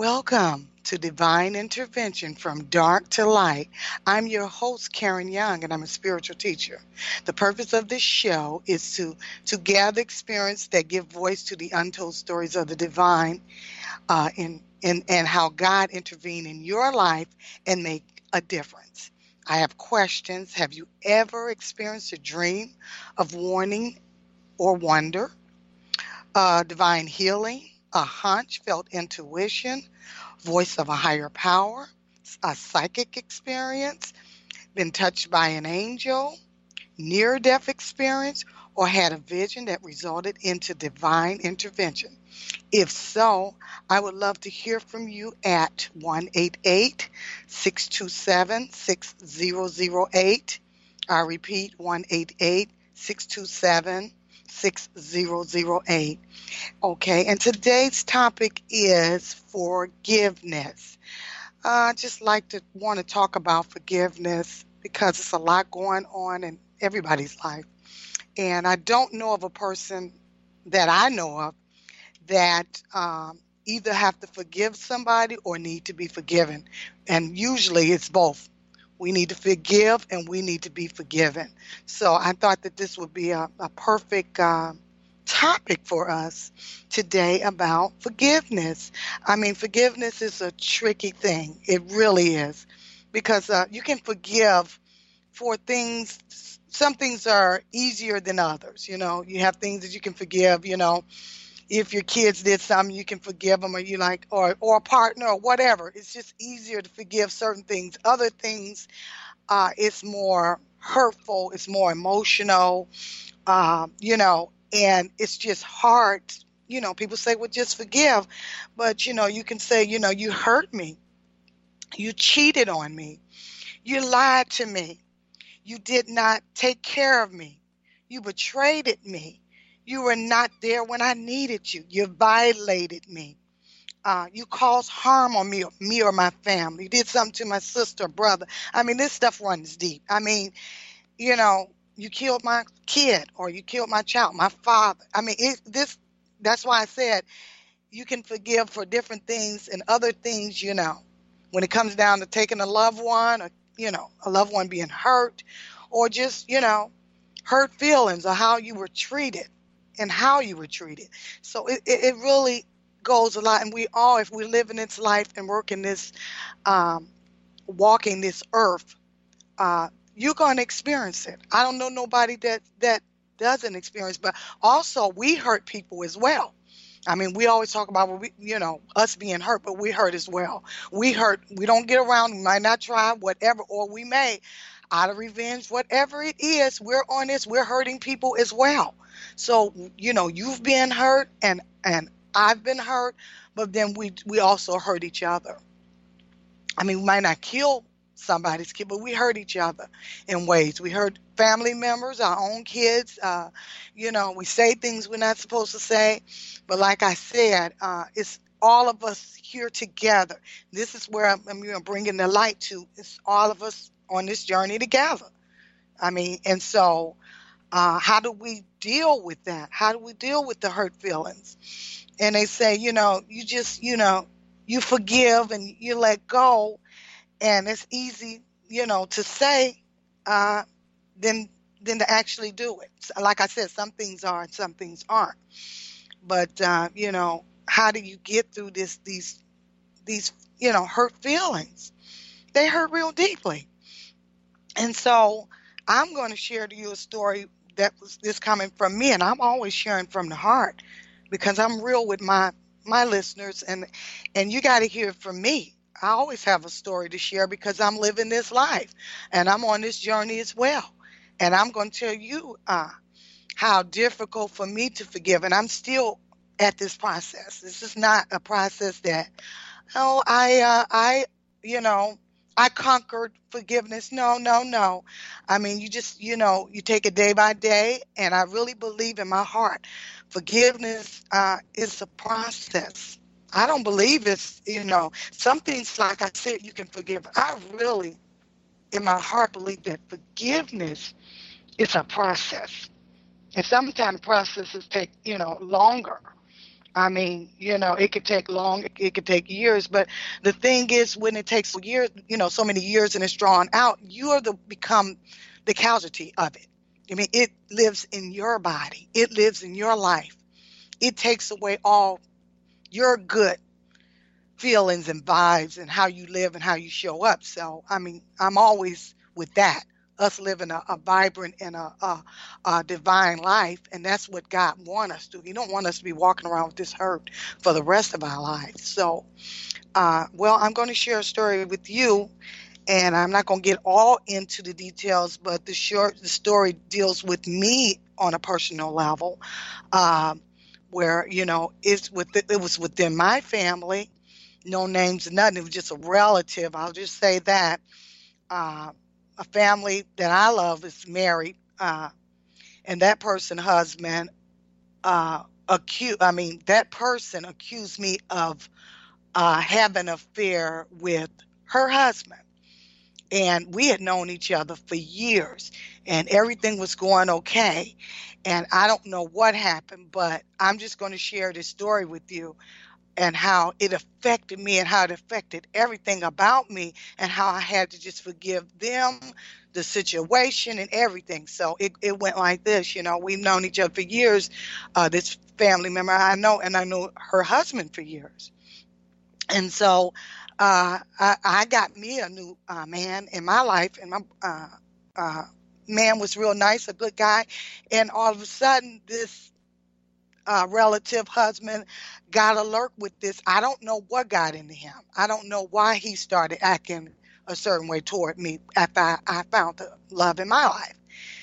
Welcome to Divine Intervention from Dark to Light. I'm your host, Karen Young, and I'm a spiritual teacher. The purpose of this show is to gather experience that give voice to the untold stories of the divine and how God intervened in your life and make a difference. I have questions. Have you ever experienced a dream of warning or wonder? Divine healing, a hunch, felt intuition, voice of a higher power, a psychic experience, been touched by an angel, near death experience, or had a vision that resulted into divine intervention. If so, I would love to hear from you at 188 627 6008. I repeat, 188 627 6008. Okay, and today's topic is forgiveness. I just like to want to talk about forgiveness because it's a lot going on in everybody's life. And I don't know of a person that I know of that either have to forgive somebody or need to be forgiven. And usually it's both. We need to forgive and we need to be forgiven. So I thought that this would be a perfect topic for us today about forgiveness. I mean, forgiveness is a tricky thing. It really is. Because you can forgive for things. Some things are easier than others. You know, you have things that you can forgive, if your kids did something, you can forgive them, or you like, or a partner, or whatever. It's just easier to forgive certain things. Other things, it's more hurtful, it's more emotional, and it's just hard. People say, well, just forgive, but you can say, you hurt me, you cheated on me, you lied to me, you did not take care of me, you betrayed me. You were not there when I needed you. You violated me. You caused harm on me or my family. You did something to my sister or brother. I mean, this stuff runs deep. I mean, you know, you killed my kid or you killed my child, my father. I mean, that's why I said you can forgive for different things and other things, when it comes down to taking a loved one or, a loved one being hurt or just, hurt feelings or how you were treated and how you were treated. So it really goes a lot. And we all, if we live in this life and work in this, um, walking this earth, you're going to experience it. I don't know nobody that doesn't experience, but also we hurt people as well. I mean, we always talk about, us being hurt, but we hurt as well. We hurt. We don't get around. We might not try, whatever, or we may, out of revenge, whatever it is, we're on this. We're hurting people as well. So, you've been hurt and I've been hurt, but then we also hurt each other. I mean, we might not kill somebody's kid, but we hurt each other in ways. We hurt family members, our own kids. We say things we're not supposed to say. But like I said, it's all of us here together. This is where I'm bringing the light to. It's all of us on this journey together. I mean, and so how do we deal with that? How do we deal with the hurt feelings? And they say, you just, you forgive and you let go, and it's easy, to say, uh, than to actually do it. Like I said, some things are and some things aren't. But how do you get through these hurt feelings? They hurt real deeply, and so I'm going to share to you a story that was this coming from me, and I'm always sharing from the heart because I'm real with my listeners, and you got to hear it from me. I always have a story to share because I'm living this life and I'm on this journey as well. And I'm going to tell you how difficult for me to forgive. And I'm still at this process. This is not a process that, oh, you know, I conquered forgiveness. No, no, no. I mean, you just, you take it day by day. And I really believe in my heart, forgiveness is a process. I don't believe it's, some things, like I said, you can forgive. I really, in my heart, believe that forgiveness is a process. And sometimes processes take, longer. I mean, it could take long, it could take years, but the thing is, when it takes years, so many years and it's drawn out, you are become the casualty of it. I mean, it lives in your body, it lives in your life. It takes away all your good feelings and vibes and how you live and how you show up. So, I mean, I'm always with that. Us living a vibrant and a divine life, and that's what God wants us to. He don't want us to be walking around with this hurt for the rest of our lives. So, well, I'm going to share a story with you, and I'm not going to get all into the details, but the story deals with me on a personal level, um, where it was within my family, no names, nothing. It was just a relative. I'll just say that uh, a family that I love is married, and that person, husband, that person accused me of having an affair with her husband. And we had known each other for years, and everything was going okay. And I don't know what happened, but I'm just going to share this story with you, and how it affected me and how it affected everything about me, and how I had to just forgive them, the situation, and everything. So it went like this. We've known each other for years. This family member I know, and I know her husband for years. And so I got me a new man in my life, and my uh, man was real nice, a good guy. And all of a sudden, this relative husband got alert with this. I don't know what got into him. I don't know why he started acting a certain way toward me after I found the love in my life.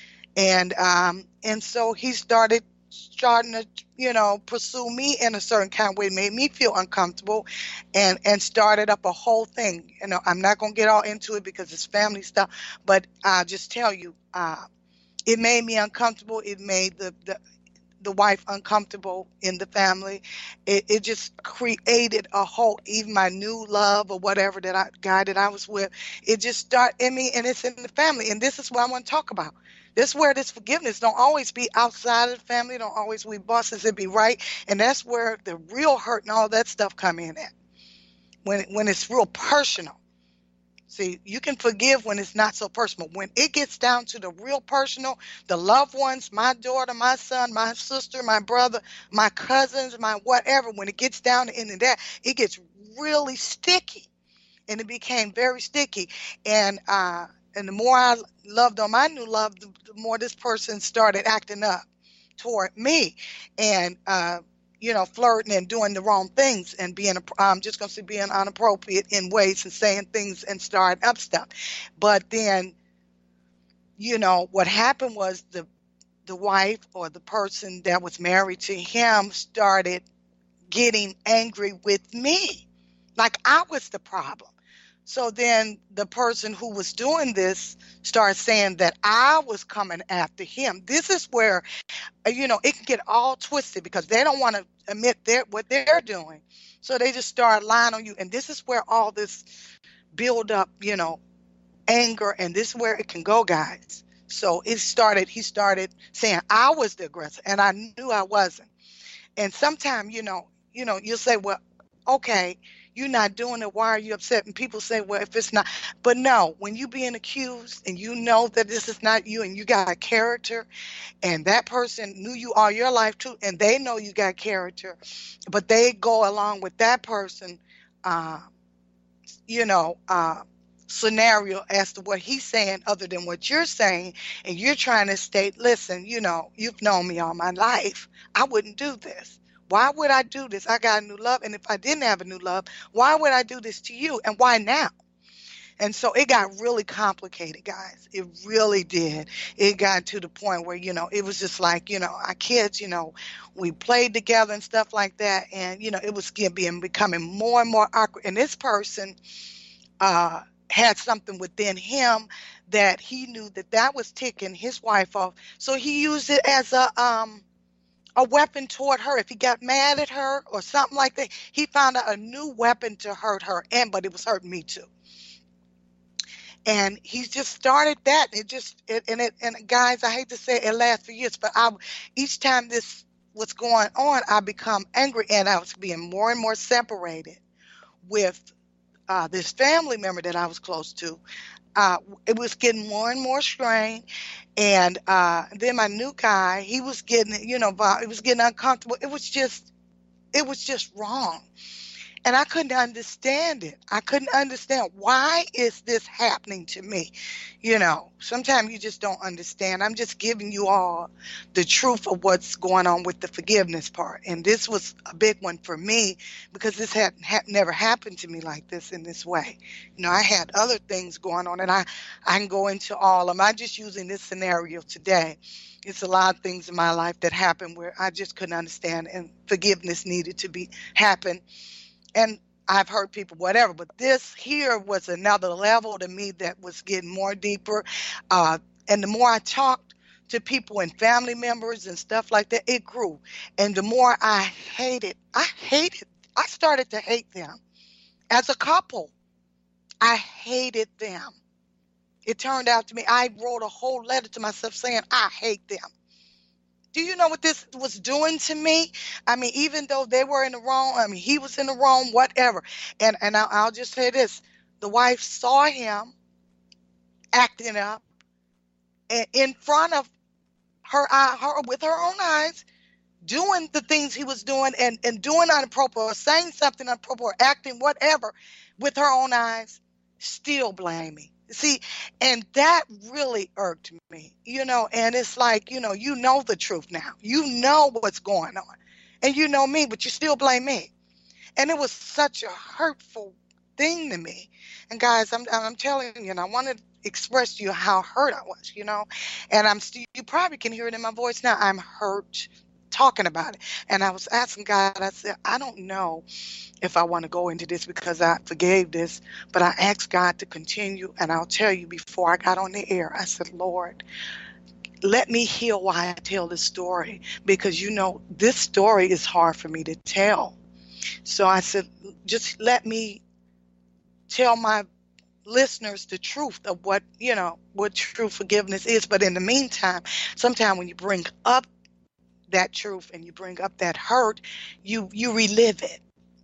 And so he starting to pursue me in a certain kind of way, made me feel uncomfortable, and started up a whole thing. I'm not going to get all into it because it's family stuff, but I'll just tell you, it made me uncomfortable. It made the wife uncomfortable in the family. It just created a whole, even my new love or whatever guy that I was with, it just started in me, and it's in the family. And this is what I want to talk about. This is where this forgiveness don't always be outside of the family, don't always be bosses, it be right. And that's where the real hurt and all that stuff come in at. When it's real personal. See, you can forgive when it's not so personal. When it gets down to the real personal, the loved ones, my daughter, my son, my sister, my brother, my cousins, my whatever, when it gets down to into that, it gets really sticky. And it became very sticky. And the more I loved on my new love, the more this person started acting up toward me, and flirting and doing the wrong things, and I'm just going to say being inappropriate in ways and saying things and starting up stuff. But then, what happened was the wife, or the person that was married to him, started getting angry with me, like I was the problem. So then the person who was doing this started saying that I was coming after him. This is where, it can get all twisted, because they don't want to admit what they're doing. So they just start lying on you. And this is where all this build up, anger, and this is where it can go, guys. So he started saying I was the aggressor, and I knew I wasn't. And sometimes, you'll say, well, okay, you're not doing it. Why are you upset? And people say, well, if it's not. But no, when you being accused and you know that this is not you, and you got a character, and that person knew you all your life too, and they know you got character, but they go along with that person, uh, you know, uh, scenario as to what he's saying other than what you're saying, and you're trying to state, listen, you've known me all my life. I wouldn't do this. Why would I do this? I got a new love, and if I didn't have a new love, why would I do this to you, and why now? And so it got really complicated, guys. It really did. It got to the point where, it was just like, our kids, we played together and stuff like that. And, it was becoming more and more awkward. And this person had something within him that he knew that was ticking his wife off. So he used it as a weapon toward her. If he got mad at her or something like that, he found out a new weapon to hurt her, but it was hurting me too. And he just started that. And guys, I hate to say it lasts for years, but each time this was going on, I become angry, and I was being more and more separated with this family member that I was close to. Uh, it was getting more and more strained, and then my new guy, he was getting, it was getting uncomfortable. It was just wrong. And I couldn't understand it. I couldn't understand, why is this happening to me? Sometimes you just don't understand. I'm just giving you all the truth of what's going on with the forgiveness part. And this was a big one for me, because this had never happened to me like this, in this way. I had other things going on, and I can go into all of them. I'm just using this scenario today. It's a lot of things in my life that happened where I just couldn't understand, and forgiveness needed to be happen. And I've heard people, whatever, but this here was another level to me that was getting more deeper. Uh, and the more I talked to people and family members and stuff like that, it grew. And the more I started to hate them as a couple. I hated them. It turned out to me, I wrote a whole letter to myself saying, I hate them. Do you know what this was doing to me? I mean, even though they were in the wrong, I mean, he was in the wrong, whatever. And I'll just say this. The wife saw him acting up, and in front of her with her own eyes, doing the things he was doing, and doing inappropriate, or saying something inappropriate, or acting whatever with her own eyes, still blaming. See, and that really irked me, and it's like, you know the truth now. You know what's going on. And you know me, but you still blame me. And it was such a hurtful thing to me. And guys, I'm telling you, and I want to express to you how hurt I was, And you probably can hear it in my voice now. I'm hurt talking about it. And I was asking God, I said, I don't know if I want to go into this, because I forgave this, but I asked God to continue. And I'll tell you, before I got on the air, I said, Lord, let me heal why I tell this story, because this story is hard for me to tell. So I said, just let me tell my listeners the truth of what true forgiveness is. But in the meantime, sometimes when you bring up that truth and you bring up that hurt, you relive it.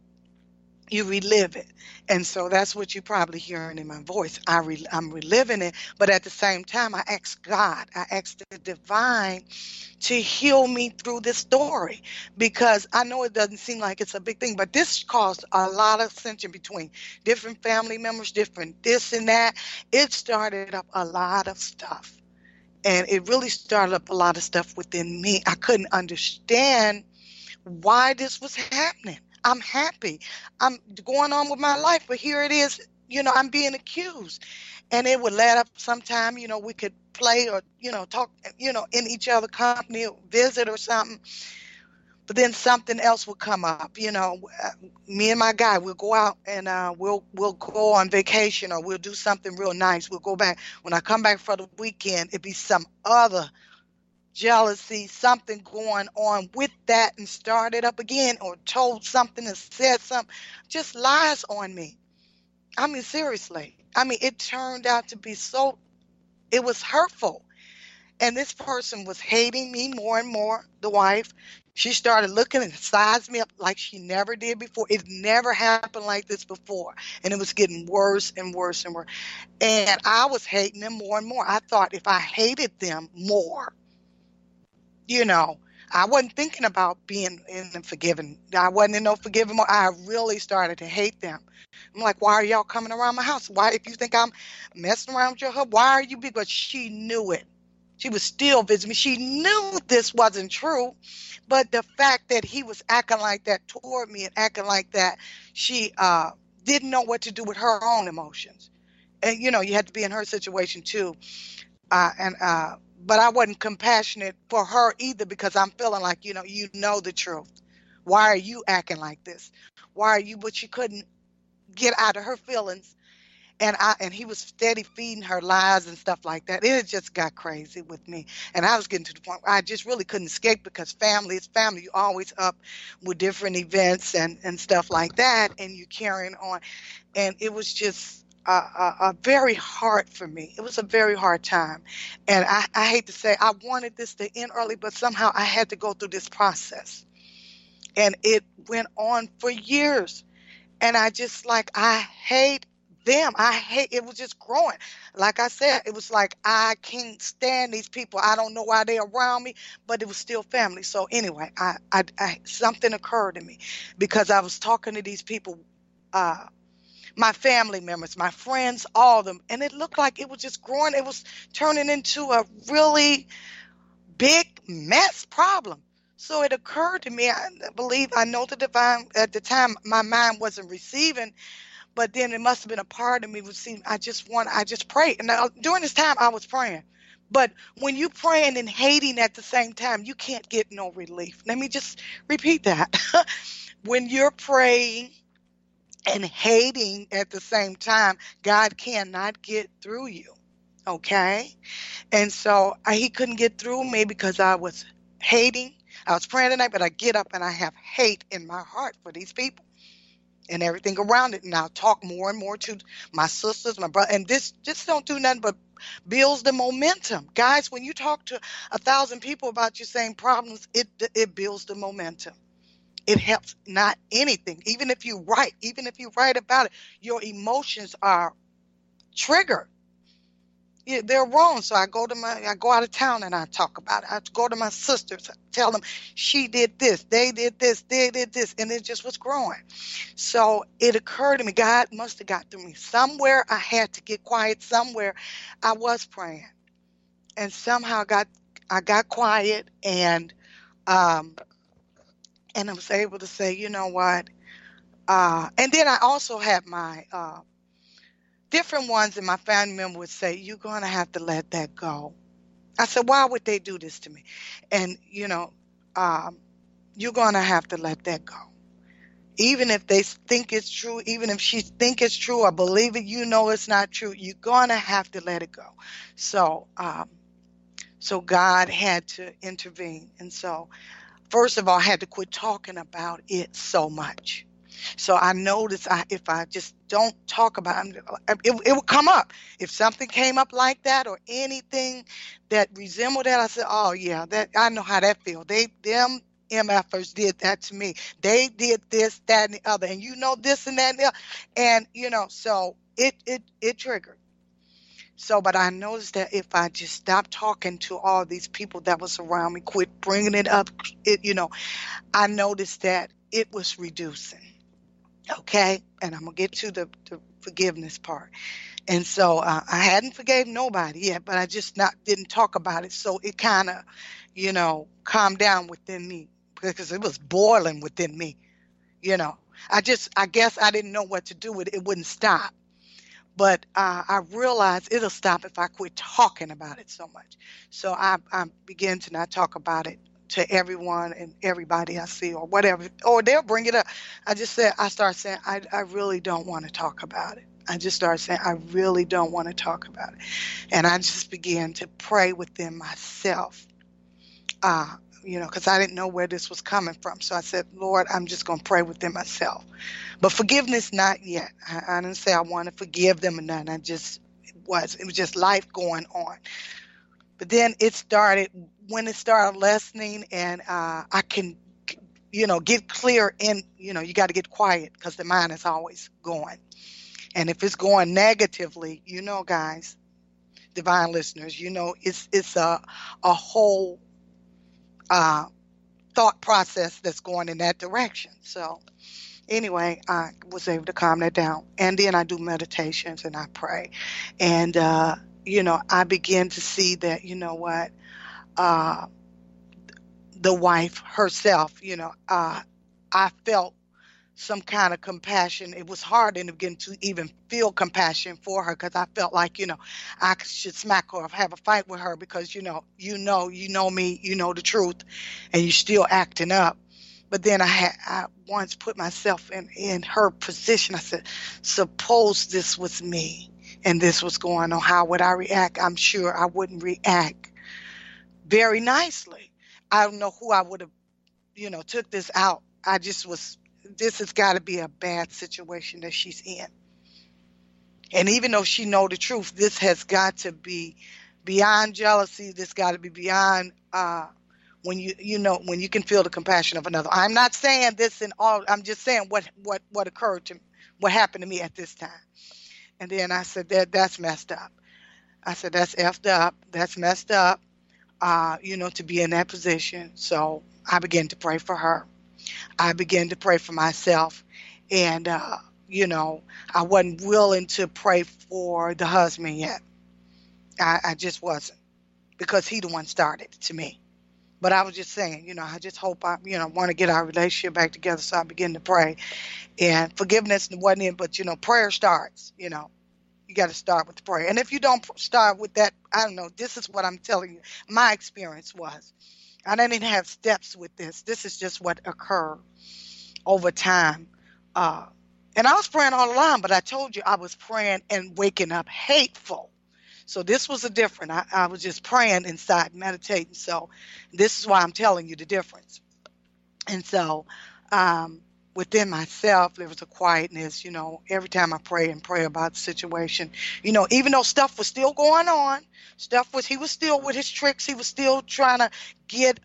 You relive it. And so that's what you're probably hearing in my voice. I'm reliving it, but at the same time, I ask God, I ask the divine to heal me through this story, because I know it doesn't seem like it's a big thing, but this caused a lot of tension between different family members, different this and that. It started up a lot of stuff. And it really started up a lot of stuff within me. I couldn't understand why this was happening. I'm happy. I'm going on with my life, but here it is, I'm being accused. And it would let up sometime, we could play or, talk, in each other's company, or visit or something. But then something else will come up, me and my guy, we'll go out and we'll go on vacation, or we'll do something real nice. We'll go back. When I come back for the weekend, it'd be some other jealousy, something going on with that, and started up again, or told something and said something, just lies on me. I mean, seriously. I mean, it turned out to be it was hurtful. And this person was hating me more and more, the wife. She started looking and sized me up like she never did before. It never happened like this before. And it was getting worse and worse and worse. And I was hating them more and more. I thought if I hated them more, I wasn't thinking about being in and forgiving. I wasn't in no forgiving mode. I really started to hate them. I'm like, why are y'all coming around my house? Why, if you think I'm messing around with your husband, why are you? Because she knew it. She was still visiting me. She knew this wasn't true, but the fact that he was acting like that toward me and acting like that, she didn't know what to do with her own emotions. And, you had to be in her situation too. But I wasn't compassionate for her either, because I'm feeling like, you know the truth. Why are you acting like this? Why are you? But she couldn't get out of her feelings. And he was steady feeding her lies and stuff like that. It just got crazy with me. And I was getting to the point where I just really couldn't escape, because family is family. You always up with different events and stuff like that, and you carrying on. And it was just very hard for me. It was a very hard time. And I hate to say I wanted this to end early, but somehow I had to go through this process. And it went on for years. And I just like, I hate them. I hate, it was just growing. Like I said, it was like, I can't stand these people. I don't know why they're around me, but it was still family. So anyway, something occurred to me because I was talking to these people, uh, my family members, my friends, all of them. And it looked like it was just growing. It was turning into a really big mess problem. So it occurred to me, I believe, I know the divine, at the time, my mind wasn't receiving, but then it must have been a part of me receiving. I just prayed. And during this time, I was praying. But when you praying and hating at the same time, you can't get no relief. Let me just repeat that. When you're praying and hating at the same time, God cannot get through you. Okay? And so he couldn't get through me because I was hating. I was praying tonight, but I get up and I have hate in my heart for these people and everything around it. And I'll talk more and more to my sisters, my brother, and this just don't do nothing but builds the momentum. Guys, when you talk to 1,000 people about your same problems, it builds the momentum. It helps not anything. Even if you write about it, your emotions are triggered. Yeah, they're wrong. So I go out of town and I talk about it. I go to my sisters, tell them she did this, they did this, and it just was growing. So it occurred to me, God must have got through me. Somewhere I had to get quiet. Somewhere I was praying, and somehow I got quiet, um, and I was able to say, you know what? And then I also had my different ones in my family member would say, you're going to have to let that go. I said, why would they do this to me? And, um, you're going to have to let that go. Even if they think it's true, even if she think it's true or believe it, it's not true. You're going to have to let it go. So, so God had to intervene. And so, first of all, I had to quit talking about it so much. So I noticed if I just don't talk about it would come up. If something came up like that or anything that resembled that, I said, "Oh yeah, that I know how that feels. Them MFers did that to me. They did this, that, and the other, and this and that, and the other. And so it triggered. So, but I noticed that if I just stopped talking to all these people that was around me, quit bringing it up, I noticed that it was reducing. Okay, and I'm gonna get to the forgiveness part. And so I hadn't forgave nobody yet, but I just not didn't talk about it. So it kind of, calmed down within me because it was boiling within me. You know, I guess I didn't know what to do with it. It wouldn't stop. But I realized it'll stop if I quit talking about it so much. So I began to not talk about it to everyone and everybody I see or whatever, or they'll bring it up. I start saying, I really don't want to talk about it. I just started saying, I really don't want to talk about it. And I just began to pray within myself, because I didn't know where this was coming from. So I said, Lord, I'm just going to pray within myself. But forgiveness, not yet. I didn't say I want to forgive them or nothing. It was just life going on. But then when it started lessening and I can, get clear you got to get quiet because the mind is always going. And if it's going negatively, guys, divine listeners, it's a whole thought process that's going in that direction. So anyway, I was able to calm that down. And then I do meditations and I pray. And, I begin to see that, uh, the wife herself, I felt some kind of compassion. It was hard in the beginning to even feel compassion for her because I felt like, I should smack her or have a fight with her because, you know me, you know the truth, and you're still acting up. But then I once put myself in her position. I said, suppose this was me and this was going on. How would I react? I'm sure I wouldn't react very nicely. I don't know who I would have, took this out. This has got to be a bad situation that she's in. And even though she know the truth, this has got to be beyond jealousy. This got to be beyond when when you can feel the compassion of another. I'm not saying this in all. I'm just saying what occurred to me, what happened to me at this time. And then I said that's messed up. I said that's effed up. That's messed up. To be in that position. So I began to pray for her. I began to pray for myself, and I wasn't willing to pray for the husband yet. I just wasn't, because he the one started to me. But I was just saying, I just hope want to get our relationship back together. So I began to pray, and forgiveness wasn't in, but prayer starts. You got to start with the prayer. And if you don't start with that, I don't know. This is what I'm telling you. My experience was, I didn't have steps with this. This is just what occurred over time. Uh, and I was praying all along, but I told you I was praying and waking up hateful. So this was a different. I was just praying inside, meditating. So this is why I'm telling you the difference. And so within myself, there was a quietness, every time I pray and pray about the situation, even though stuff was still going on, he was still with his tricks. He was still trying to get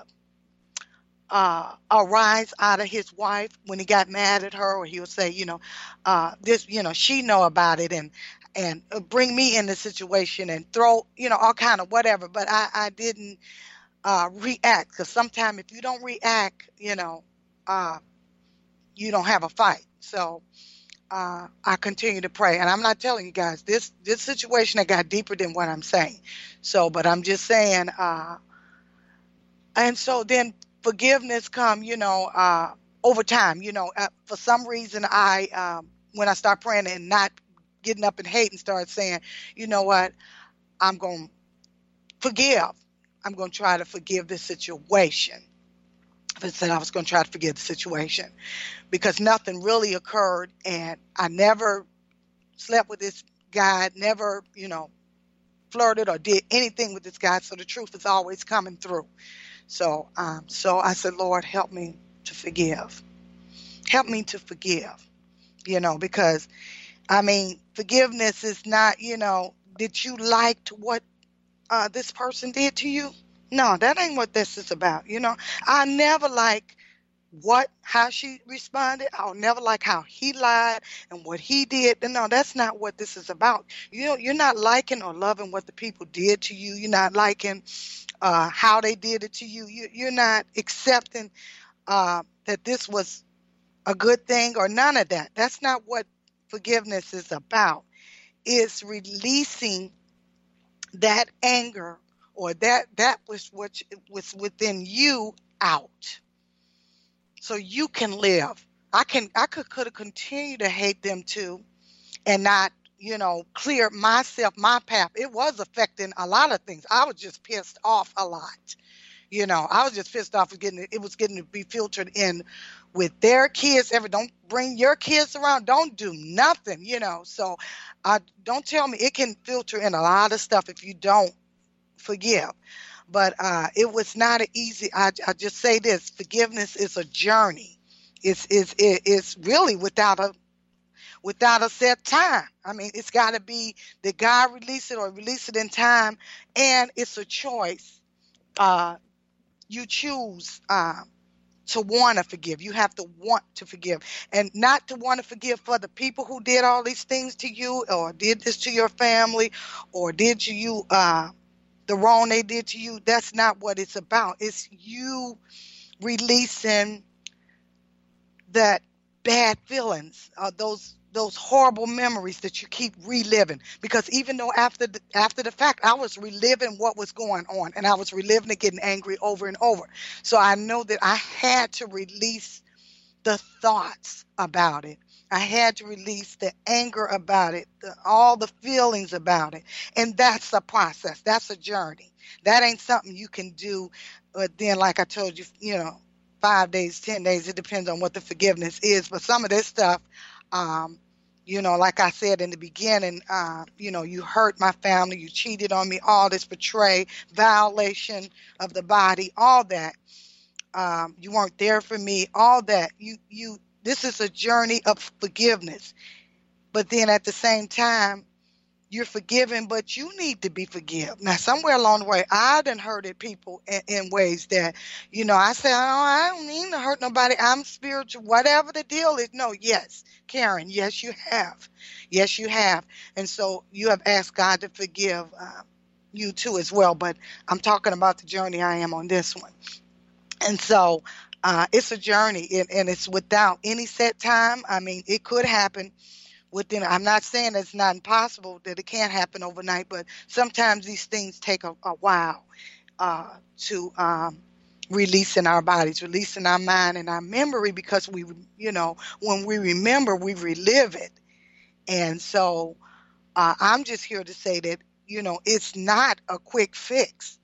a rise out of his wife when he got mad at her, or he would say, this, she know about it, and bring me in the situation and throw, all kind of whatever. But I didn't react, because sometimes if you don't react, uh, you don't have a fight. So I continue to pray, and I'm not telling you guys this situation that got deeper than what I'm saying. So, but I'm just saying, and so then forgiveness come, over time. For some reason, when I start praying and not getting up in hate and start saying, you know what, I'm going to forgive. I'm going to try to forgive this situation. I said I was going to try to forgive the situation, because nothing really occurred, and I never slept with this guy, never, flirted or did anything with this guy. So the truth is always coming through. So I said, Lord, help me to forgive. Help me to forgive, because, forgiveness is not, did you like what this person did to you? No, that ain't what this is about. I never like how she responded. I'll never like how he lied and what he did. No, that's not what this is about. You're not liking or loving what the people did to you. You're not liking how they did it to you. You're not accepting that this was a good thing or none of that. That's not what forgiveness is about. It's releasing that anger, or that was what was within you, out, so you can live. Could have continued to hate them too, and not, clear my path. It was affecting a lot of things. I was just pissed off a lot. I was just pissed off with it was getting to be filtered in with their kids. Don't bring your kids around. Don't do nothing, So don't tell me it can filter in a lot of stuff if you don't forgive. But it was not an easy. I just say this: forgiveness is a journey. It's really without a set time. It's got to be that God release it or release it in time, and it's a choice. You choose to want to forgive. You have to want to forgive, and not to want to forgive for the people who did all these things to you, or did this to your family, or did you the wrong they did to you. That's not what it's about. It's you releasing that bad feelings, those horrible memories that you keep reliving. Because even though after the fact, I was reliving what was going on, and I was reliving it, getting angry over and over. So I know that I had to release the thoughts about it. I had to release the anger about it, all the feelings about it. And that's a process. That's a journey. That ain't something you can do. But then, like I told you, 5 days, 10 days, it depends on what the forgiveness is. But some of this stuff, like I said in the beginning, you hurt my family, you cheated on me, all this violation of the body, all that. You weren't there for me, all that. This is a journey of forgiveness. But then at the same time, you're forgiven, but you need to be forgiven. Now, somewhere along the way, I done hurted people in ways that, I say, oh, I don't mean to hurt nobody. I'm spiritual, whatever the deal is. No, yes, Karen, yes, you have. Yes, you have. And so you have asked God to forgive you too as well. But I'm talking about the journey I am on this one. And so it's a journey, and it's without any set time. I mean, it could happen within. I'm not saying it's not impossible that it can't happen overnight, but sometimes these things take a while to release in our bodies, release in our mind and our memory, because when we remember, we relive it. And so I'm just here to say that, it's not a quick fix.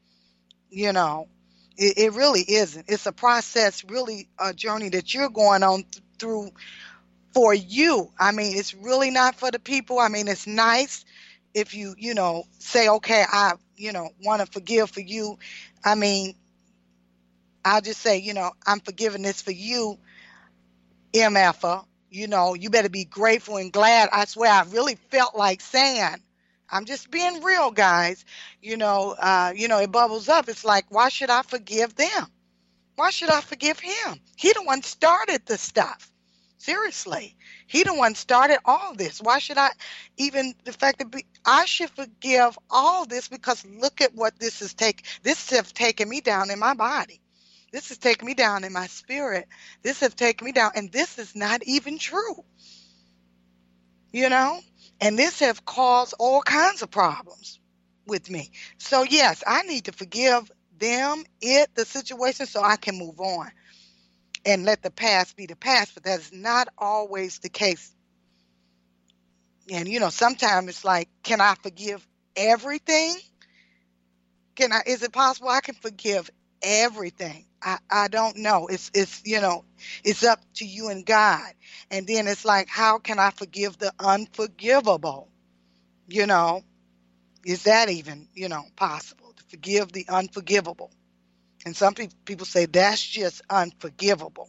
It really isn't. It's a process, really a journey that you're going on through for you. I mean, it's really not for the people. I mean, it's nice if you, say, okay, I, want to forgive for you. I mean, I'll just say, I'm forgiving this for you, MFA. You better be grateful and glad. I swear, I really felt like saying, I'm just being real, guys. It bubbles up. It's like, why should I forgive them? Why should I forgive him? He the one started the stuff. Seriously. He the one started all this. Why should I even the fact that I should forgive all this, because look at what this has taken. This has taken me down in my body. This has taken me down in my spirit. This has taken me down, and this is not even true. And this has caused all kinds of problems with me. So yes, I need to forgive them, the situation, so I can move on and let the past be the past. But that is not always the case. And sometimes it's like, can I forgive everything? Is it possible I can forgive everything? I don't know. It's up to you and God. And then it's like, how can I forgive the unforgivable? Is that even, possible to forgive the unforgivable? And some people say that's just unforgivable,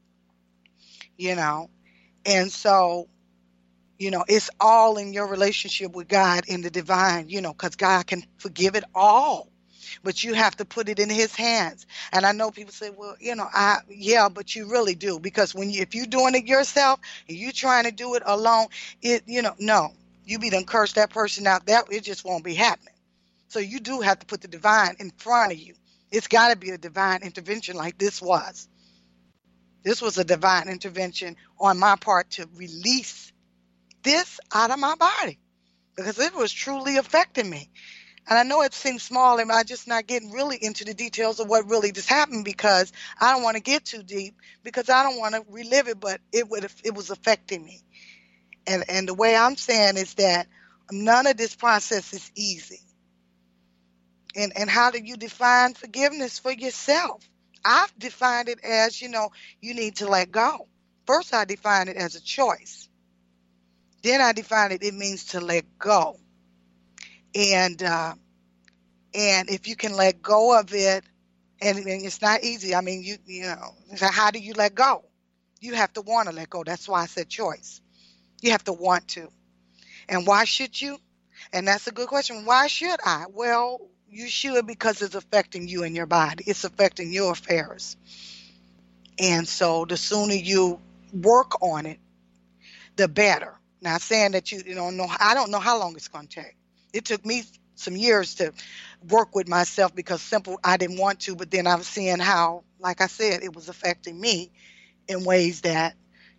And so, it's all in your relationship with God in the divine, because God can forgive it all. But you have to put it in his hands. And I know people say, well, but you really do. Because if you're doing it yourself and you're trying to do it alone, no, you be done curse that person out. It just won't be happening. So you do have to put the divine in front of you. It's got to be a divine intervention like this was. This was a divine intervention on my part to release this out of my body, because it was truly affecting me. And I know it seems small, and I'm just not getting really into the details of what really just happened, because I don't want to get too deep, because I don't want to relive it, but it was affecting me. And the way I'm saying is that none of this process is easy. And how do you define forgiveness for yourself? I've defined it as, you need to let go. First, I defined it as a choice. Then I defined it means to let go. And if you can let go of it, and it's not easy. I mean, so how do you let go? You have to want to let go. That's why I said choice. You have to want to. And why should you? And that's a good question. Why should I? Well, you should, because it's affecting you and your body. It's affecting your affairs. And so the sooner you work on it, the better. Now, saying that you don't know, I don't know how long it's going to take. It took me some years to work with myself, because I didn't want to, but then I was seeing how, like I said, it was affecting me in ways that,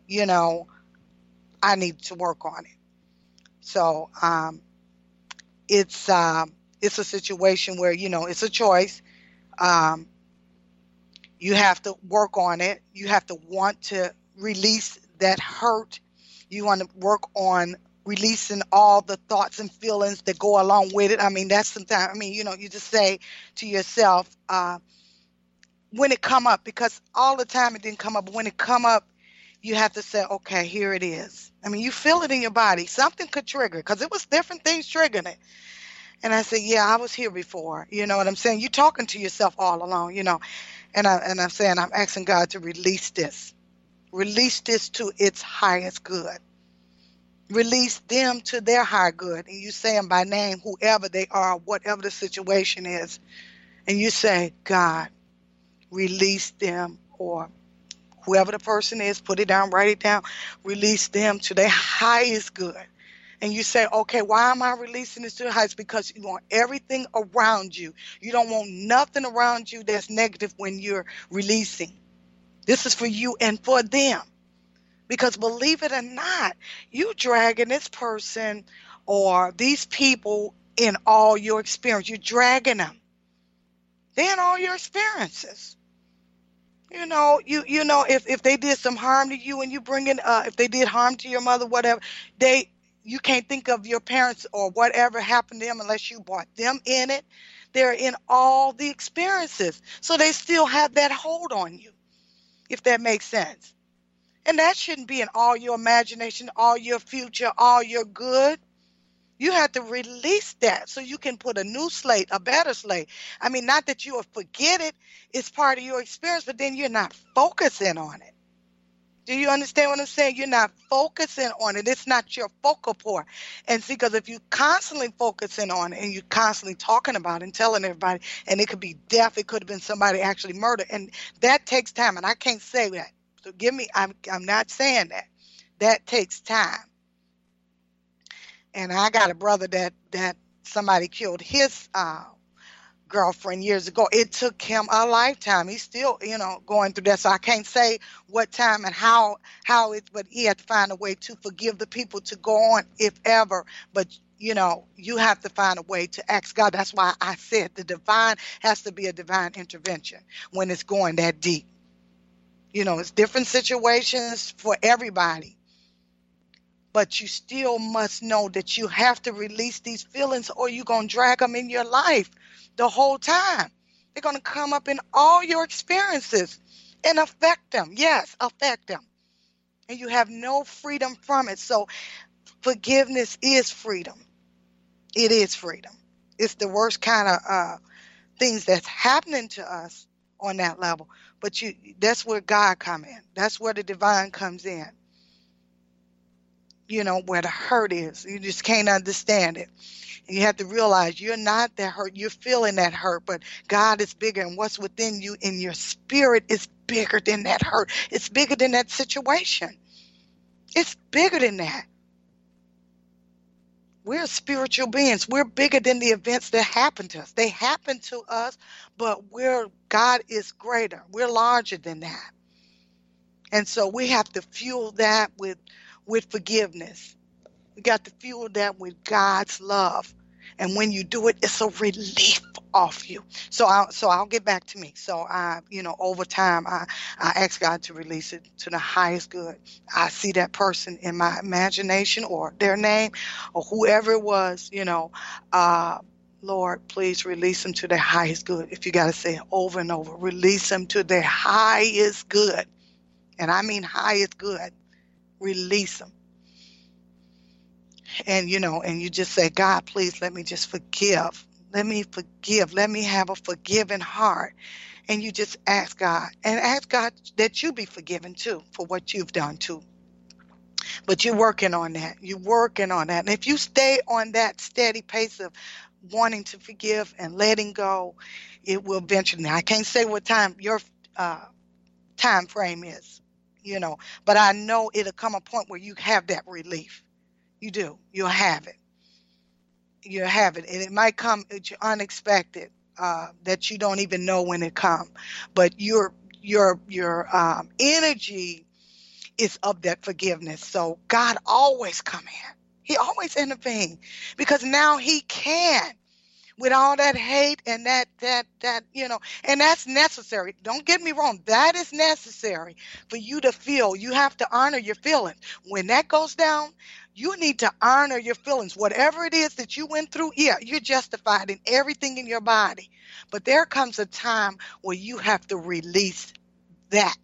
I need to work on it. So it's a situation where, it's a choice. You have to work on it. You have to want to release that hurt. You want to work on releasing all the thoughts and feelings that go along with it. I mean, that's sometimes, you just say to yourself, when it come up, because all the time it didn't come up, but when it come up, you have to say, okay, here it is. I mean, you feel it in your body. Something could trigger, because it was different things triggering it. And I said, yeah, I was here before. You know what I'm saying? You're talking to yourself all along, and I'm saying, I'm asking God to release this to its highest good. Release them to their high good. And you say them by name, whoever they are, whatever the situation is. And you say, God, release them, or whoever the person is, put it down, write it down, release them to their highest good. And you say, okay, why am I releasing this to the highest? Because you want everything around you. You don't want nothing around you that's negative when you're releasing. This is for you and for them. Because believe it or not, you dragging this person or these people in all your experience. You're dragging them. They're in all your experiences. If they did some harm to you and you bring in, if they did harm to your mother, whatever, you can't think of your parents or whatever happened to them unless you brought them in it. They're in all the experiences. So they still have that hold on you, if that makes sense. And that shouldn't be in all your imagination, all your future, all your good. You have to release that so you can put a new slate, a better slate. I mean, not that you will forget it. It's part of your experience, but then you're not focusing on it. Do you understand what I'm saying? You're not focusing on it. It's not your focal point. And see, because if you constantly focusing on it and you're constantly talking about it and telling everybody, and it could be death, it could have been somebody actually murdered, and that takes time, and I can't say that. So I'm not saying that. That takes time. And I got a brother that somebody killed his girlfriend years ago. It took him a lifetime. He's still, going through that. So I can't say what time and how but he had to find a way to forgive the people to go on, if ever. But you have to find a way to ask God. That's why I said the divine has to be a divine intervention when it's going that deep. It's different situations for everybody. But you still must know that you have to release these feelings or you're going to drag them in your life the whole time. They're going to come up in all your experiences and affect them. Yes, affect them. And you have no freedom from it. So forgiveness is freedom. It is freedom. It's the worst kind of things that's happening to us on that level. But that's where God comes in. That's where the divine comes in. Where the hurt is. You just can't understand it. And you have to realize you're not that hurt. You're feeling that hurt, but God is bigger, and what's within you in your spirit is bigger than that hurt. It's bigger than that situation. It's bigger than that. We're spiritual beings. We're bigger than the events that happen to us. They happen to us, but God is greater. We're larger than that. And so we have to fuel that with forgiveness. We got to fuel that with God's love. And when you do it, it's a relief off you. So I'll get back to me. So over time, I ask God to release it to the highest good. I see that person in my imagination or their name or whoever it was, Lord, please release them to their highest good. If you got to say it over and over, release them to their highest good. And I mean highest good. Release them. And, and you just say, God, please let me just forgive. Let me forgive. Let me have a forgiving heart. And you just ask God. And ask God that you be forgiven, too, for what you've done, too. But you're working on that. You're working on that. And if you stay on that steady pace of wanting to forgive and letting go, it will eventually. Now, I can't say what time your time frame is, but I know it'll come a point where you have that relief. You do. You'll have it. You'll have it. And it might come unexpected, that you don't even know when it comes. But your energy is of that forgiveness. So God always come in. He always intervenes because now he can. With all that hate and that, and that's necessary. Don't get me wrong. That is necessary for you to feel. You have to honor your feelings. When that goes down, you need to honor your feelings. Whatever it is that you went through, you're justified in everything in your body. But there comes a time where you have to release that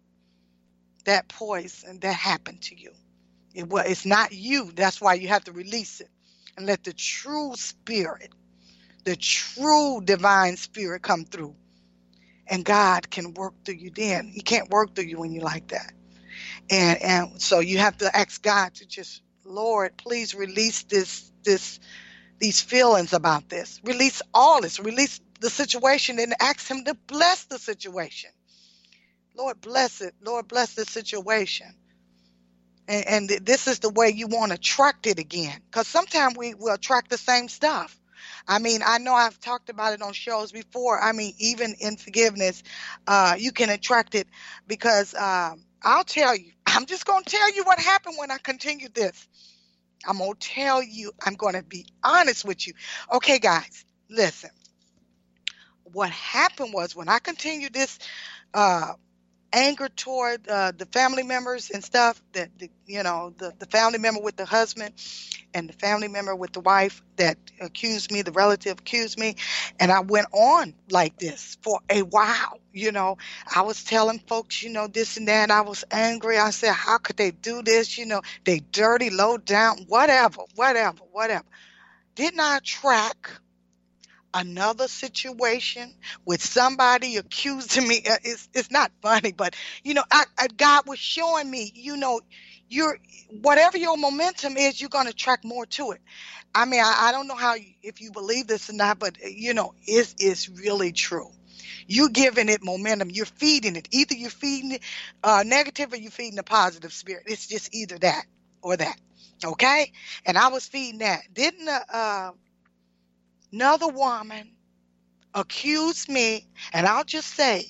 poison that happened to you. It's not you. That's why you have to release it and let the true spirit, the true divine spirit come through. And God can work through you then. He can't work through you when you're like that. And so you have to ask God to just Lord, please release these feelings about this. Release all this. Release the situation and ask him to bless the situation. Lord, bless it. Lord, bless the situation. And this is the way you want to attract it again. Because sometimes we will attract the same stuff. I mean, I know I've talked about it on shows before. I mean, even in forgiveness, you can attract it because I'll tell you. I'm just going to tell you what happened when I continued this. I'm going to tell you. I'm going to be honest with you. Okay, guys, listen. What happened was when I continued this uh, anger toward the family members and stuff, that the family member with the husband and the family member with the wife that accused me, the relative accused me, and I went on like this for a while. I was telling folks, this and that. I was angry. I said, how could they do this? They dirty, low down, whatever. Didn't I track another situation with somebody accusing me? It's not funny, but God was showing me, you're whatever your momentum is, you're going to attract more to it. I mean, I don't know if you believe this or not, but it's really true. You're giving it momentum. You're feeding it. Either you're feeding it negative or you're feeding a positive spirit. It's just either that or that. Okay? And I was feeding that. Didn't another woman accused me, and I'll just say,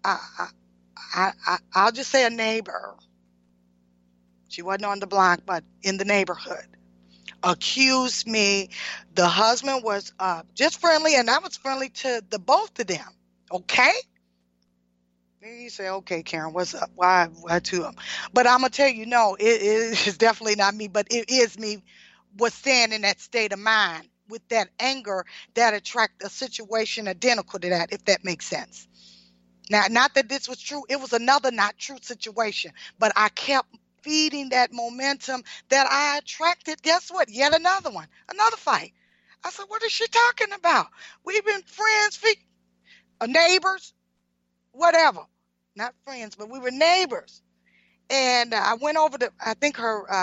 I'll just say a neighbor. She wasn't on the block, but in the neighborhood, accused me. The husband was just friendly, and I was friendly to the both of them. Okay? And you say, okay, Karen, what's up? Why to them? But I'm gonna tell you, no, it is definitely not me, but it is me. Was staying in that state of mind with that anger that attract a situation identical to that, if that makes sense. Now, not that this was true. It was another not true situation, but I kept feeding that momentum that I attracted. Guess what? Yet another one, another fight. I said, what is she talking about? We've been friends, neighbors, whatever. Not friends, but we were neighbors. And I went over to, I think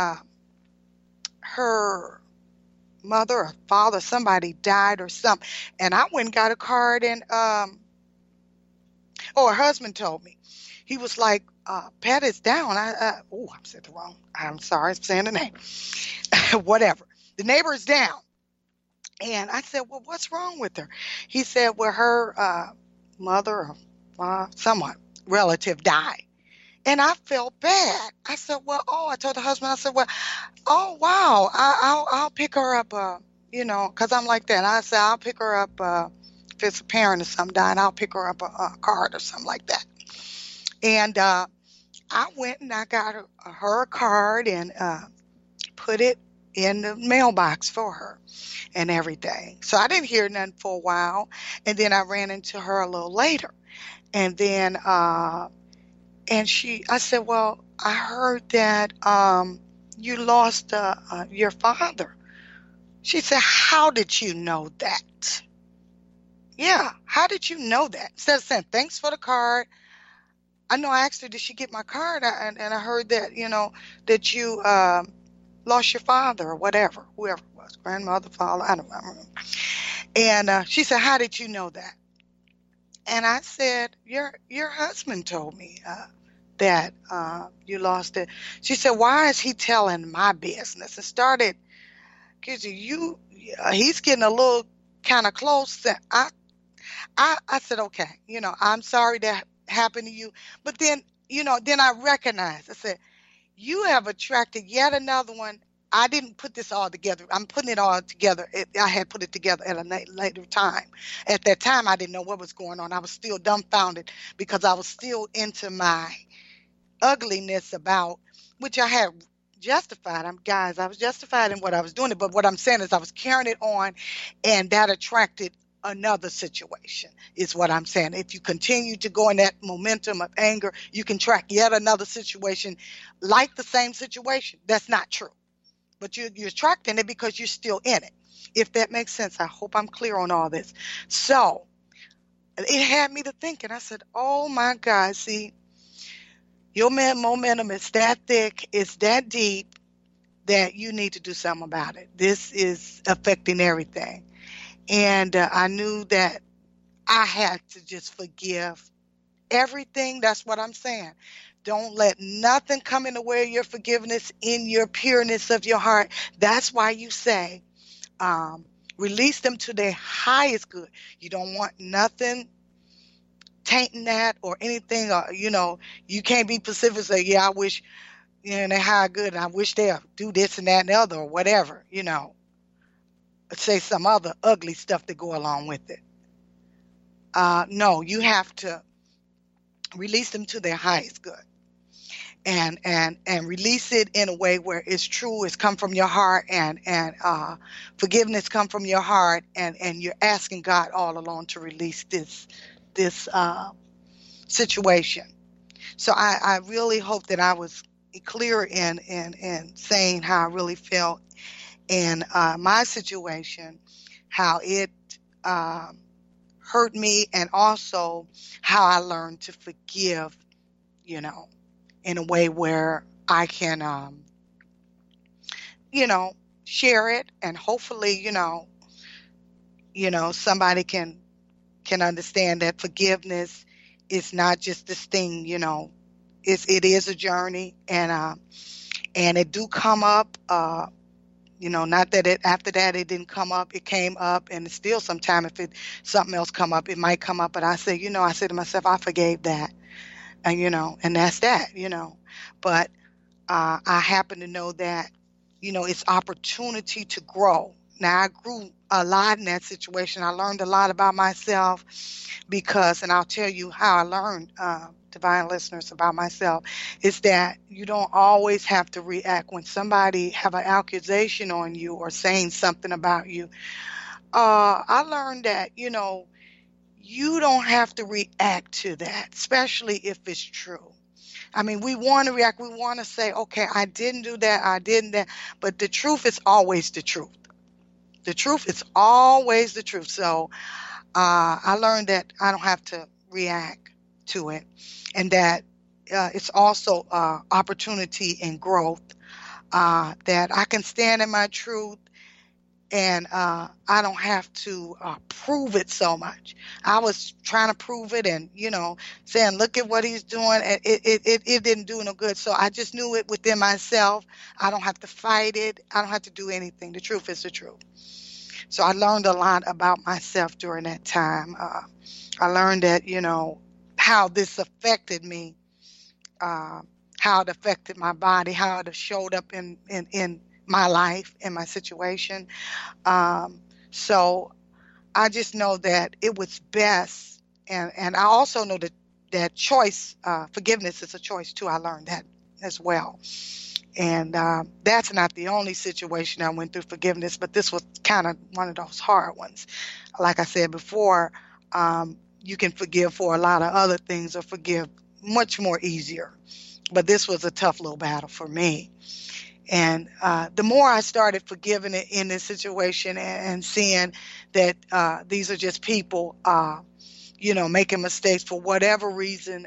her mother or father, somebody died or something. And I went and got a card, and her husband told me. He was like, Pat is down. I said the wrong. I'm sorry, I'm saying the name. Whatever. The neighbor is down. And I said, well, what's wrong with her? He said, well, her mother or someone, relative died. And I felt bad. I said, well, I told the husband, I said, well, oh, wow, I'll pick her up, because I'm like that. I said, I'll pick her up, if it's a parent or something dying, I'll pick her up a card or something like that. And I went and I got her a card and put it in the mailbox for her and everything. So I didn't hear nothing for a while. And then I ran into her a little later. And then I said, well, I heard that you lost your father. She said, how did you know that? Yeah, how did you know that? Instead of saying, thanks for the card. I know I asked her, did she get my card? And I heard that, that you lost your father or whatever, whoever it was, grandmother, father, I don't remember. And she said, how did you know that? And I said, your husband told me that you lost it. She said, why is he telling my business? It started, because he's getting a little kind of close. I said, okay, I'm sorry that happened to you. But then, then I recognized, I said, you have attracted yet another one. I didn't put this all together. I'm putting it all together. I had put it together at a later time. At that time, I didn't know what was going on. I was still dumbfounded because I was still into my ugliness about, which I had justified. I was justified in what I was doing. But what I'm saying is I was carrying it on, and that attracted another situation is what I'm saying. If you continue to go in that momentum of anger, you can track yet another situation like the same situation. That's not true. But you're attracting it because you're still in it. If that makes sense, I hope I'm clear on all this. So it had me to thinking. I said, oh my God, see, your momentum is that thick, it's that deep, that you need to do something about it. This is affecting everything. And I knew that I had to just forgive everything. That's what I'm saying. Don't let nothing come in the way of your forgiveness in your pureness of your heart. That's why you say, um, release them to their highest good. You don't want nothing tainting that or anything. You can't be specific and say, yeah, I wish, they're high good and I wish they'll do this and that and the other or whatever, say some other ugly stuff to go along with it. No, you have to release them to their highest good. And release it in a way where it's true, it's come from your heart, and forgiveness come from your heart, and you're asking God all along to release this situation. So I really hope that I was clear in saying how I really felt in my situation, how it hurt me, and also how I learned to forgive, in a way where I can, share it, and hopefully, somebody can understand that forgiveness is not just this thing, it is a journey, and it do come up, not that it after that it didn't come up, it came up, and it's still sometime if something else come up, it might come up, but I said to myself, I forgave that, and that's that, but I happen to know that, it's opportunity to grow. Now, I grew a lot in that situation. I learned a lot about myself and I'll tell you how I learned, divine listeners, about myself, is that you don't always have to react when somebody have an accusation on you or saying something about you. I learned that, you don't have to react to that, especially if it's true. I mean, we want to react. We want to say, okay, I didn't do that. I didn't that. But the truth is always the truth. The truth is always the truth. So I learned that I don't have to react to it, and that it's also opportunity and growth, that I can stand in my truth, and I don't have to prove it so much. I was trying to prove it, and saying, "Look at what he's doing," and it didn't do no good. So I just knew it within myself. I don't have to fight it. I don't have to do anything. The truth is the truth. So I learned a lot about myself during that time. I learned that how this affected me, uh, how it affected my body, how it showed up in my life, in my situation. So I just know that it was best, and I also know that choice, forgiveness is a choice too. I learned that as well, and that's not the only situation I went through forgiveness, but this was kind of one of those hard ones. Like I said before, you can forgive for a lot of other things or forgive much more easier, but this was a tough little battle for me. And the more I started forgiving it in this situation, and seeing that these are just people, making mistakes for whatever reason,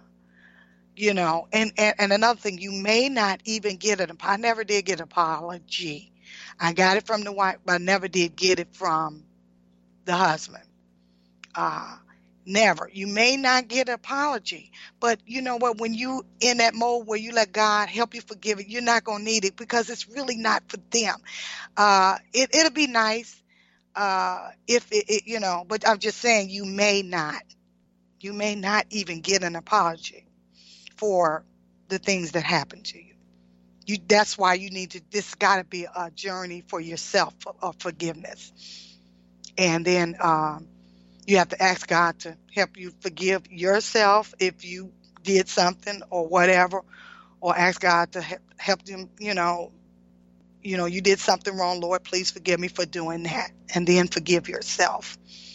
and another thing, you may not even get it. I never did get an apology. I got it from the wife, but I never did get it from the husband. Uh, Never. You may not get an apology, but you know what? When you in that mode where you let God help you forgive it, you're not gonna need it, because it's really not for them. It'll be nice if but I'm just saying, you may not even get an apology for the things that happen to you. That's why you need to. This got to be a journey for yourself of forgiveness, and then you have to ask God to help you forgive yourself if you did something or whatever, or ask God to help them. You did something wrong. Lord, please forgive me for doing that, and then forgive yourself.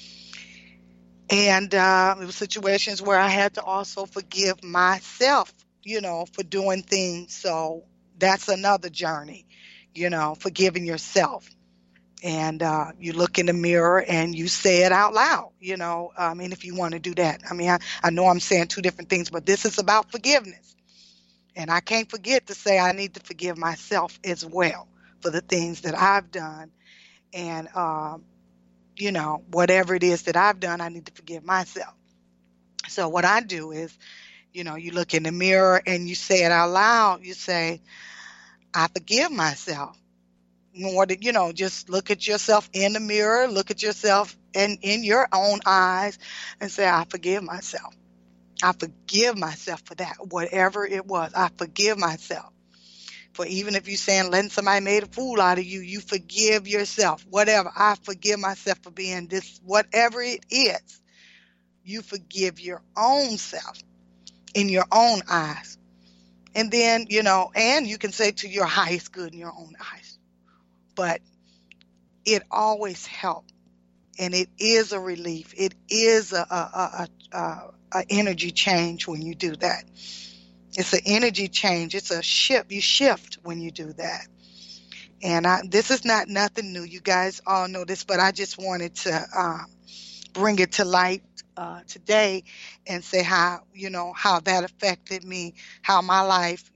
And there were situations where I had to also forgive myself, for doing things. So that's another journey, forgiving yourself. And you look in the mirror and you say it out loud, I mean, if you want to do that. I mean, I know I'm saying two different things, but this is about forgiveness. And I can't forget to say I need to forgive myself as well for the things that I've done. And, whatever it is that I've done, I need to forgive myself. So what I do is, you look in the mirror and you say it out loud. You say, I forgive myself. More than, just look at yourself in the mirror, look at yourself in your own eyes and say, I forgive myself. I forgive myself for that, whatever it was. I forgive myself. For even if you're saying letting somebody made a fool out of you, you forgive yourself. Whatever. I forgive myself for being this, whatever it is. You forgive your own self in your own eyes. And then, and you can say to your highest good in your own eyes. But it always helps. And it is a relief. It is a energy change when you do that. It's an energy change. It's a shift. You shift when you do that. And this is not nothing new. You guys all know this, but I just wanted to bring it to light today and say how that affected me, how my life,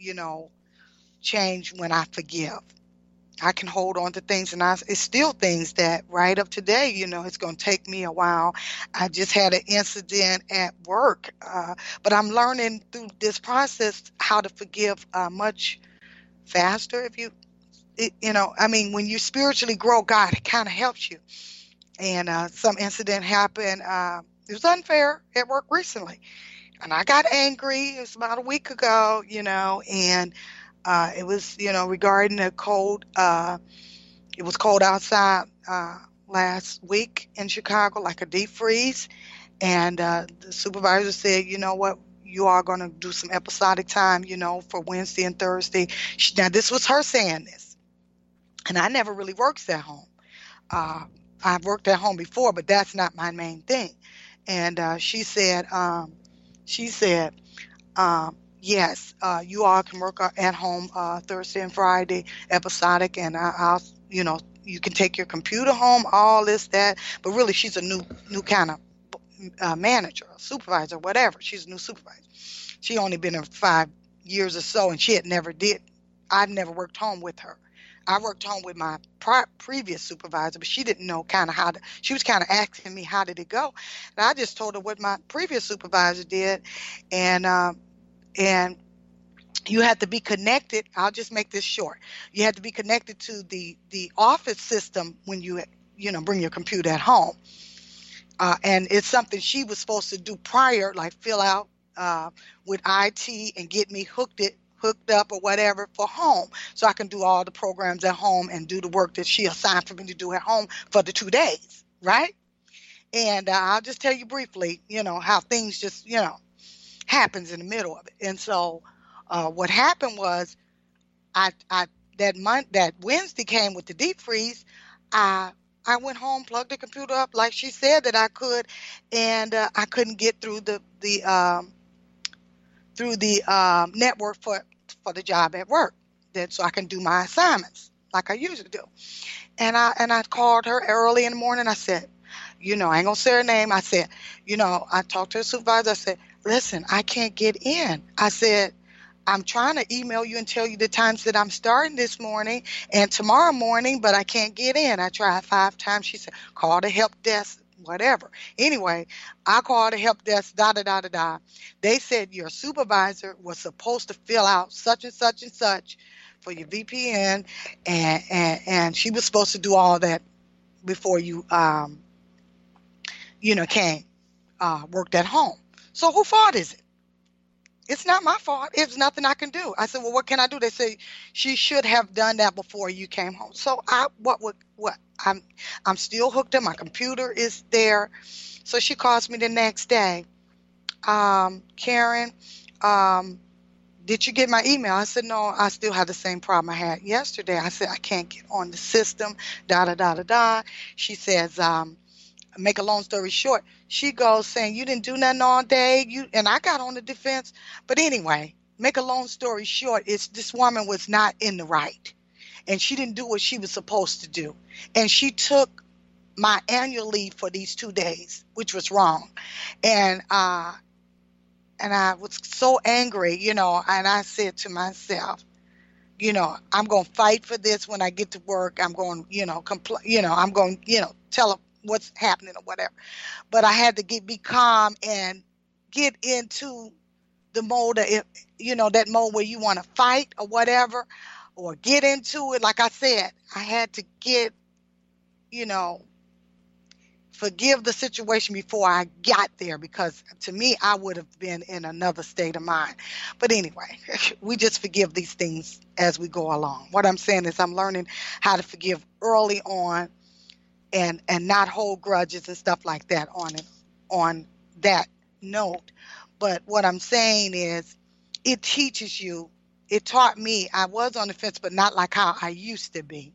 changed when I forgive. I can hold on to things, and it's still things that right up today, it's going to take me a while. I just had an incident at work, but I'm learning through this process how to forgive much faster. When you spiritually grow, God kind of helps you. And some incident happened. It was unfair at work recently, and I got angry. It was about a week ago, and it was, regarding a cold. It was cold outside last week in Chicago, like a deep freeze. And the supervisor said, you know what, you are going to do some episodic time, for Wednesday and Thursday. Now, this was her saying this. And I never really worked at home. I've worked at home before, but that's not my main thing. And she said, yes, you all can work at home Thursday and Friday, episodic, and I'll, you can take your computer home, all this, that. But really, she's a new kind of manager, supervisor, whatever. She's a new supervisor. She only been there 5 years or so, and I've never worked home with her. I worked home with my previous supervisor, but she didn't know kind of she was kind of asking me, how did it go? And I just told her what my previous supervisor did. And you have to be connected. I'll just make this short. You have to be connected to the office system when you bring your computer at home. And it's something she was supposed to do prior, like fill out with IT and get me hooked up or whatever for home, so I can do all the programs at home and do the work that she assigned for me to do at home for the 2 days, right? And I'll just tell you briefly, how things just, happens in the middle of it. And so what happened was that Wednesday came with the deep freeze. I went home, plugged the computer up like she said that I could, and I couldn't get through the network for the job at work, so I can do my assignments like I usually do. And I called her early in the morning. I said, I ain't gonna say her name. I said, I talked to the supervisor. I said, listen, I can't get in. I said, I'm trying to email you and tell you the times that I'm starting this morning and tomorrow morning, but I can't get in. I tried 5 times. She said, call the help desk, whatever. Anyway, I called the help desk, They said your supervisor was supposed to fill out such and such and such for your VPN, and she was supposed to do all that before you, came, worked at home. So whose fault is it? It's not my fault. It's nothing I can do. I said, well, what can I do? They say she should have done that before you came home. So I'm still hooked up. My computer is there. So she calls me the next day. Karen, did you get my email? I said, no, I still have the same problem I had yesterday. I said, I can't get on the system, She says, make a long story short, she goes saying, you didn't do nothing all day. And I got on the defense. But anyway, make a long story short, this woman was not in the right. And she didn't do what she was supposed to do. And she took my annual leave for these 2 days, which was wrong. And and I was so angry, and I said to myself, I'm going to fight for this when I get to work. I'm going, I'm going, tell them what's happening or whatever. But I had to be calm and get into the mode of, that mode where you want to fight or whatever, or get into it. Like I said, I had to you know, forgive the situation before I got there, because to me, I would have been in another state of mind. But anyway, we just forgive these things as we go along. What I'm saying is I'm learning how to forgive early on, and not hold grudges and stuff like that on that note. But what I'm saying is it teaches you, it taught me, I was on the fence, but not like how I used to be.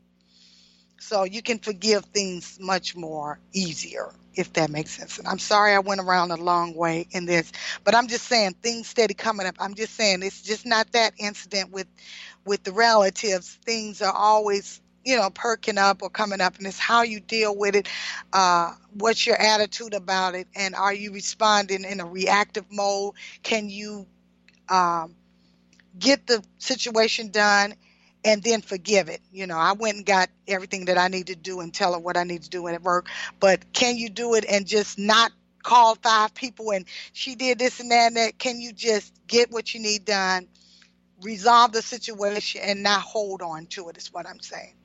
So you can forgive things much more easier, if that makes sense. And I'm sorry I went around a long way in this, but I'm just saying things steady coming up. I'm just saying it's just not that incident with the relatives. Things are always, perking up or coming up, and it's how you deal with it. What's your attitude about it, and are you responding in a reactive mode? Can you um, get the situation done and then forgive it? I went and got everything that I need to do and tell her what I need to do at work, but can you do it and just not call 5 people and she did this and that and that? Can you just get what you need done, resolve the situation, and not hold on to it, is what I'm saying.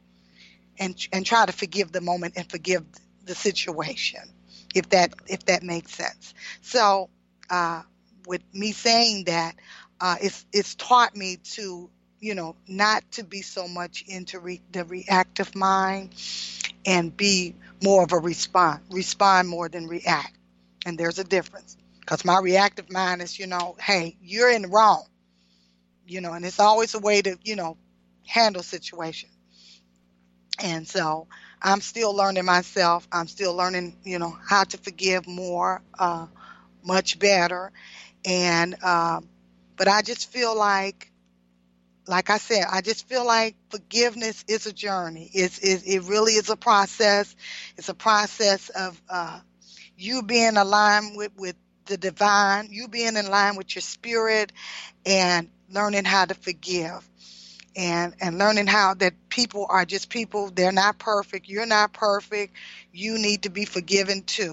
And try to forgive the moment and forgive the situation, if that makes sense. So with me saying that, it's taught me to, not to be so much into the reactive mind, and be more of a respond more than react. And there's a difference, because my reactive mind is, hey, you're in the wrong, and it's always a way to, handle situations. And so I'm still learning myself. I'm still learning, how to forgive more, much better. And, but I just feel like I said, I just feel like forgiveness is a journey. It really is a process. It's a process of you being aligned with the divine, you being in line with your spirit, and learning how to forgive. And learning how that people are just people. They're not perfect. You're not perfect. You need to be forgiven too.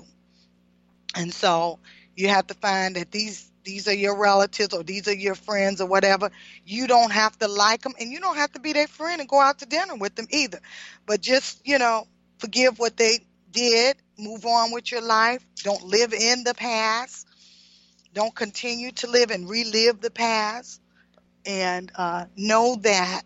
And so you have to find that these are your relatives, or these are your friends, or whatever. You don't have to like them, and you don't have to be their friend and go out to dinner with them either. But just, forgive what they did. Move on with your life. Don't live in the past. Don't continue to live and relive the past. And know that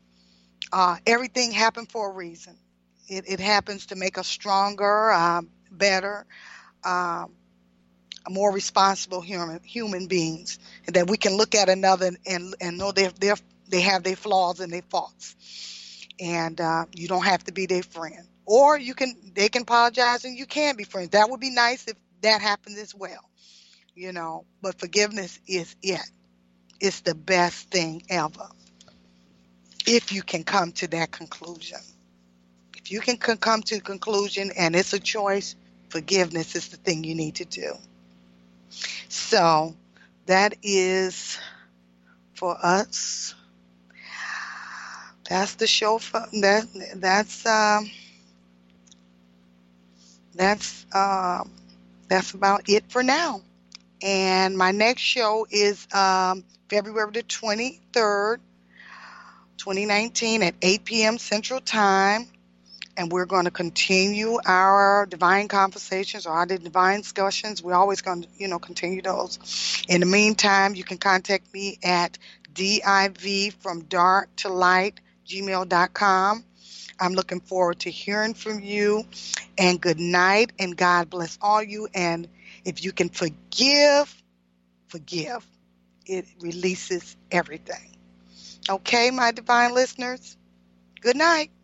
everything happened for a reason. It happens to make us stronger, better, um, more responsible human beings, and that we can look at another and know they have their flaws and their faults. And you don't have to be their friend, or they can apologize and you can be friends. That would be nice if that happens as well. But forgiveness is it. It's the best thing ever, if you can come to that conclusion. If you can come to a conclusion and it's a choice, forgiveness is the thing you need to do. So that is for us. That's the show for that. That's about it for now. And my next show is February the 23rd, 2019 at 8 p.m. Central Time. And we're going to continue our divine conversations, or our divine discussions. We're always going to, continue those. In the meantime, you can contact me at divfromdarktolight@gmail.com. I'm looking forward to hearing from you. And good night, and God bless all you. And if you can forgive. It releases everything. Okay, my divine listeners. Good night.